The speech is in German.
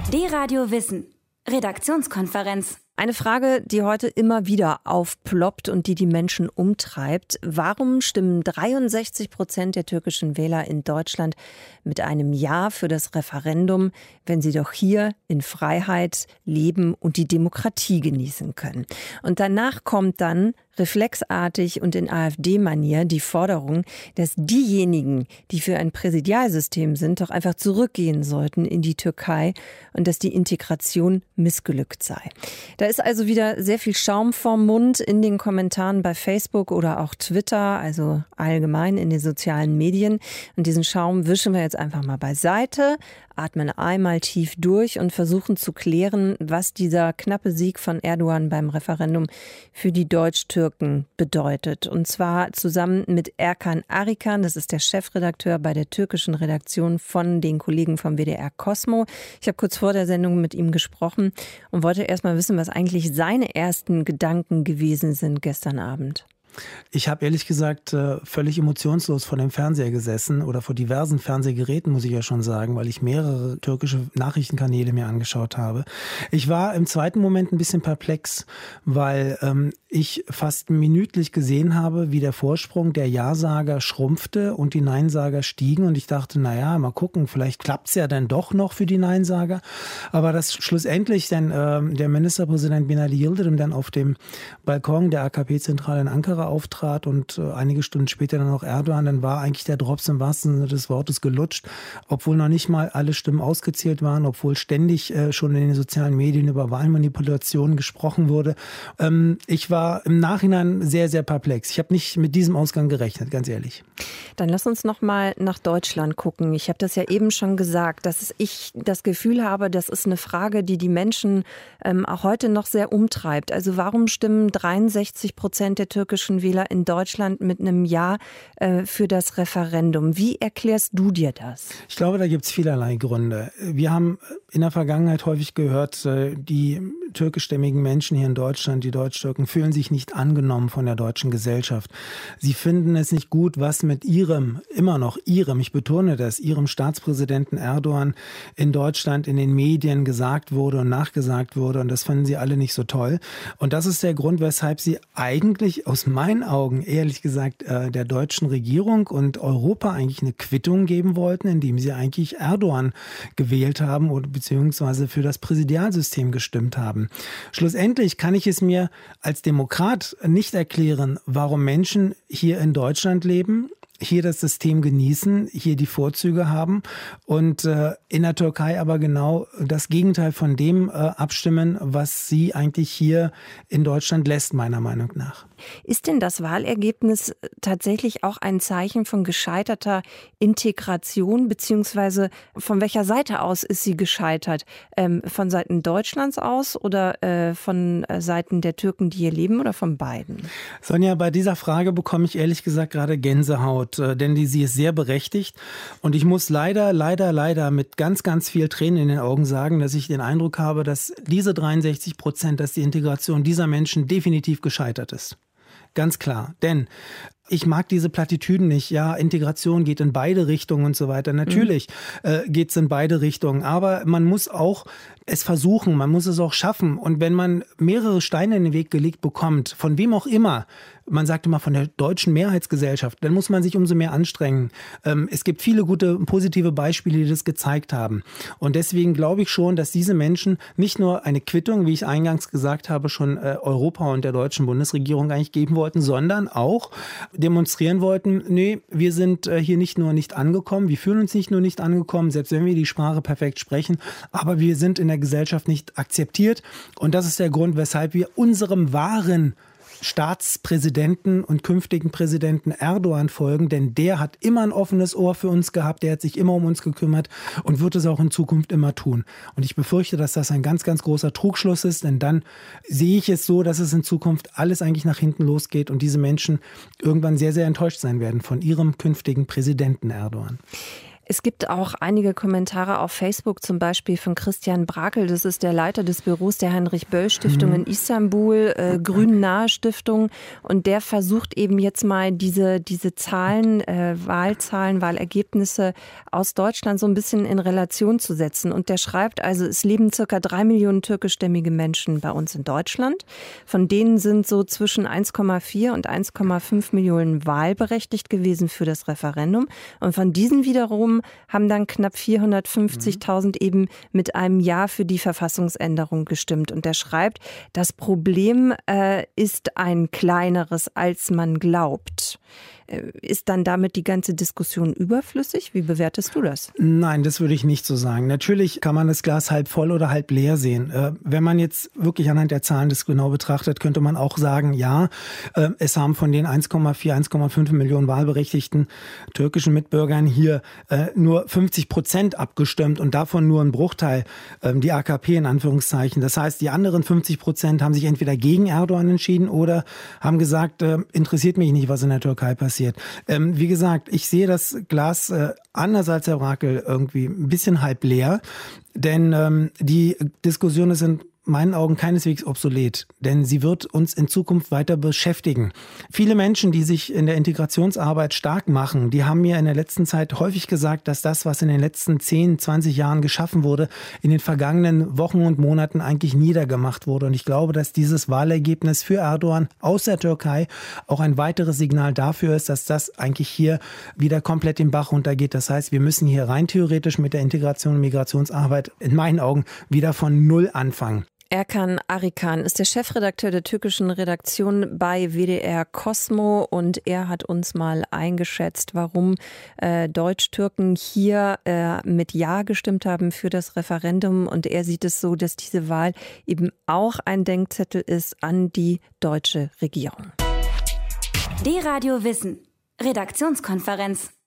D-Radio Wissen. Redaktionskonferenz. Eine Frage, die heute immer wieder aufploppt und die Menschen umtreibt. Warum stimmen 63% der türkischen Wähler in Deutschland mit einem Ja für das Referendum, wenn sie doch hier in Freiheit leben und die Demokratie genießen können? Und danach kommt dann reflexartig und in AfD-Manier die Forderung, dass diejenigen, die für ein Präsidialsystem sind, doch einfach zurückgehen sollten in die Türkei und dass die Integration missglückt sei. Da ist also wieder sehr viel Schaum vorm Mund in den Kommentaren bei Facebook oder auch Twitter, also allgemein in den sozialen Medien. Und diesen Schaum wischen wir jetzt einfach mal beiseite, atmen einmal tief durch und versuchen zu klären, was dieser knappe Sieg von Erdogan beim Referendum für die Deutsch-Türken bedeutet. Und zwar zusammen mit Erkan Arikan, das ist der Chefredakteur bei der türkischen Redaktion von den Kollegen vom WDR Cosmo. Ich habe kurz vor der Sendung mit ihm gesprochen und wollte erst mal wissen, was eigentlich seine ersten Gedanken gewesen sind gestern Abend. Ich habe ehrlich gesagt völlig emotionslos vor dem Fernseher gesessen oder vor diversen Fernsehgeräten, muss ich ja schon sagen, weil ich mehrere türkische Nachrichtenkanäle mir angeschaut habe. Ich war im zweiten Moment ein bisschen perplex, weil ich fast minütlich gesehen habe, wie der Vorsprung der Ja-Sager schrumpfte und die Nein-Sager stiegen. Und ich dachte, naja, mal gucken, vielleicht klappt's ja dann doch noch für die Nein-Sager. Aber dass schlussendlich dann der Ministerpräsident Binali Yildirim dann auf dem Balkon der AKP-Zentrale in Ankara auftrat und einige Stunden später dann auch Erdogan, dann war eigentlich der Drops im wahrsten Sinne des Wortes gelutscht, obwohl noch nicht mal alle Stimmen ausgezählt waren, obwohl ständig schon in den sozialen Medien über Wahlmanipulationen gesprochen wurde. Ich war im Nachhinein sehr, sehr perplex. Ich habe nicht mit diesem Ausgang gerechnet, ganz ehrlich. Dann lass uns noch mal nach Deutschland gucken. Ich habe das ja eben schon gesagt, dass ich das Gefühl habe, das ist eine Frage, die die Menschen auch heute noch sehr umtreibt. Also warum stimmen 63% der türkischen Wähler in Deutschland mit einem Ja für das Referendum? Wie erklärst du dir das? Ich glaube, da gibt es vielerlei Gründe. Wir haben in der Vergangenheit häufig gehört, die türkischstämmigen Menschen hier in Deutschland, die Deutsch-Türken, fühlen sich nicht angenommen von der deutschen Gesellschaft. Sie finden es nicht gut, was mit ich betone das, ihrem Staatspräsidenten Erdogan in Deutschland in den Medien gesagt wurde und nachgesagt wurde. Und das fanden sie alle nicht so toll. Und das ist der Grund, weshalb sie eigentlich aus meinen Augen, ehrlich gesagt, der deutschen Regierung und Europa eigentlich eine Quittung geben wollten, indem sie eigentlich Erdogan gewählt haben oder beziehungsweise für das Präsidialsystem gestimmt haben. Schlussendlich kann ich es mir als Demokrat nicht erklären, warum Menschen hier in Deutschland leben, hier das System genießen, hier die Vorzüge haben und in der Türkei aber genau das Gegenteil von dem abstimmen, was sie eigentlich hier in Deutschland lässt, meiner Meinung nach. Ist denn das Wahlergebnis tatsächlich auch ein Zeichen von gescheiterter Integration, beziehungsweise von welcher Seite aus ist sie gescheitert? Von Seiten Deutschlands aus oder von Seiten der Türken, die hier leben, oder von beiden? Sonja, bei dieser Frage bekomme ich ehrlich gesagt gerade Gänsehaut, denn sie ist sehr berechtigt. Und ich muss leider mit ganz, ganz viel Tränen in den Augen sagen, dass ich den Eindruck habe, dass diese 63%, dass die Integration dieser Menschen definitiv gescheitert ist. Ganz klar, denn ich mag diese Plattitüden nicht. Ja, Integration geht in beide Richtungen und so weiter. Natürlich geht es in beide Richtungen, aber man muss auch es versuchen, man muss es auch schaffen. Und wenn man mehrere Steine in den Weg gelegt bekommt, von wem auch immer, man sagt immer von der deutschen Mehrheitsgesellschaft, dann muss man sich umso mehr anstrengen. Es gibt viele gute, positive Beispiele, die das gezeigt haben. Und deswegen glaube ich schon, dass diese Menschen nicht nur eine Quittung, wie ich eingangs gesagt habe, schon Europa und der deutschen Bundesregierung eigentlich geben wollten, sondern auch demonstrieren wollten, nee, wir sind hier nicht nur nicht angekommen, wir fühlen uns nicht nur nicht angekommen, selbst wenn wir die Sprache perfekt sprechen, aber wir sind in der Gesellschaft nicht akzeptiert. Und das ist der Grund, weshalb wir unserem wahren Staatspräsidenten und künftigen Präsidenten Erdogan folgen, denn der hat immer ein offenes Ohr für uns gehabt, der hat sich immer um uns gekümmert und wird es auch in Zukunft immer tun. Und ich befürchte, dass das ein ganz, ganz großer Trugschluss ist, denn dann sehe ich es so, dass es in Zukunft alles eigentlich nach hinten losgeht und diese Menschen irgendwann sehr, sehr enttäuscht sein werden von ihrem künftigen Präsidenten Erdogan. Es gibt auch einige Kommentare auf Facebook, zum Beispiel von Christian Brakel. Das ist der Leiter des Büros der Heinrich-Böll-Stiftung in Istanbul, Grün-Nahe Stiftung. Und der versucht eben jetzt mal diese Zahlen, Wahlergebnisse aus Deutschland so ein bisschen in Relation zu setzen. Und der schreibt also, es leben circa 3 Millionen türkischstämmige Menschen bei uns in Deutschland. Von denen sind so zwischen 1,4 und 1,5 Millionen wahlberechtigt gewesen für das Referendum. Und von diesen wiederum haben dann knapp 450.000 eben mit einem Ja für die Verfassungsänderung gestimmt. Und er schreibt, das Problem ist ein kleineres, als man glaubt. Ist dann damit die ganze Diskussion überflüssig? Wie bewertest du das? Nein, das würde ich nicht so sagen. Natürlich kann man das Glas halb voll oder halb leer sehen. Wenn man jetzt wirklich anhand der Zahlen das genau betrachtet, könnte man auch sagen, ja, es haben von den 1,4, 1,5 Millionen wahlberechtigten türkischen Mitbürgern hier nur 50% abgestimmt und davon nur ein Bruchteil, die AKP in Anführungszeichen. Das heißt, die anderen 50% haben sich entweder gegen Erdogan entschieden oder haben gesagt, interessiert mich nicht, was in der Türkei passiert. Wie gesagt, ich sehe das Glas anders als Herr Brakel irgendwie ein bisschen halb leer, denn die Diskussionen sind in meinen Augen keineswegs obsolet, denn sie wird uns in Zukunft weiter beschäftigen. Viele Menschen, die sich in der Integrationsarbeit stark machen, die haben mir in der letzten Zeit häufig gesagt, dass das, was in den letzten 10, 20 Jahren geschaffen wurde, in den vergangenen Wochen und Monaten eigentlich niedergemacht wurde. Und ich glaube, dass dieses Wahlergebnis für Erdogan aus der Türkei auch ein weiteres Signal dafür ist, dass das eigentlich hier wieder komplett den Bach runtergeht. Das heißt, wir müssen hier rein theoretisch mit der Integration und Migrationsarbeit in meinen Augen wieder von Null anfangen. Erkan Arikan ist der Chefredakteur der türkischen Redaktion bei WDR Cosmo und er hat uns mal eingeschätzt, warum Deutsch-Türken hier mit Ja gestimmt haben für das Referendum. Und er sieht es so, dass diese Wahl eben auch ein Denkzettel ist an die deutsche Regierung. D-Radio Wissen, Redaktionskonferenz.